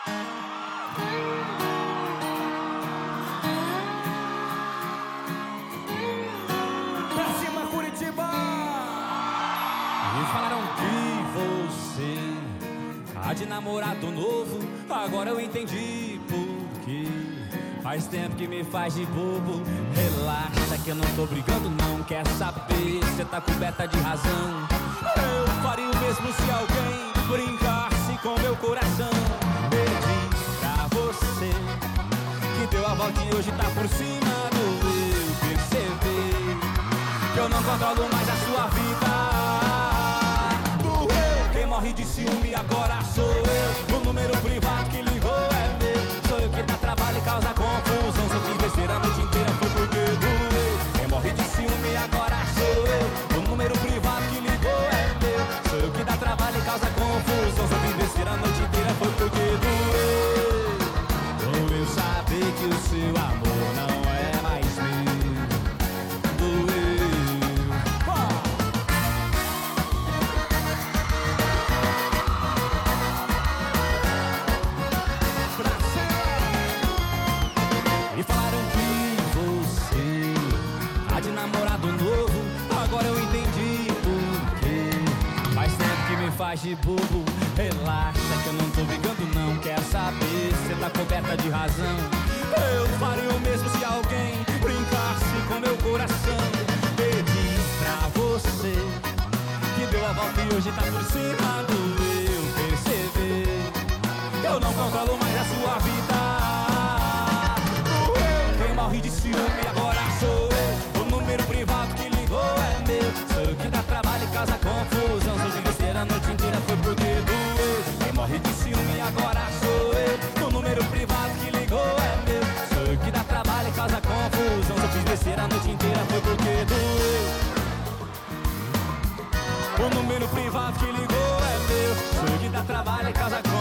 Pra cima, Curitiba! Me falaram que você tá de namorado novo. Agora eu entendi por quê. Faz tempo que me faz de bobo. Relaxa que eu não tô brigando não. Quer saber, cê tá coberta de razão. Eu faria o mesmo se alguém brincasse com meu coração. Pedi pra você que deu a volta e hoje tá por cima do eu. Perceber que eu não controlo mais a sua vida. Doeu, quem morre de ciúme agora sou eu. O número privado que ligou é meu. Sou eu que dá trabalho e causa confusão. Se eu fiz besteira a noite inteira foi porque doeu. Quem morre de ciúme agora sou eu. O número privado que ligou é meu. Sou eu que dá trabalho e causa confusão. Se eu fiz besteira a noite inteira foi porque doeu. Doeu saber que o seu amor não é mais meu. Me falaram que você tá de namorado novo. Agora eu entendi por quê. Faz tempo que me faz de bobo. Relaxa que eu não tô brigando não. Quer saber, cê tá coberta de razão. Eu faria o mesmo se alguém brincasse com meu coração. Pedi pra você que deu a volta e hoje tá por cima do eu. Perceber que eu não controlo mais a sua vida. Quem morre de ciúme agora sou eu. O número privado que ligou é meu. Sou eu que dá trabalho e causa confusão. Se eu fiz besteira a noite inteira foi porque doeu. Quem morre de ciúme agora sou eu. O número privado que ligou é meu. Sou eu que dá trabalho e causa confusão. Se eu fiz besteira a noite inteira foi porque doeu. O número privado que ligou é meu. Sou eu que dá trabalho e causa confusão.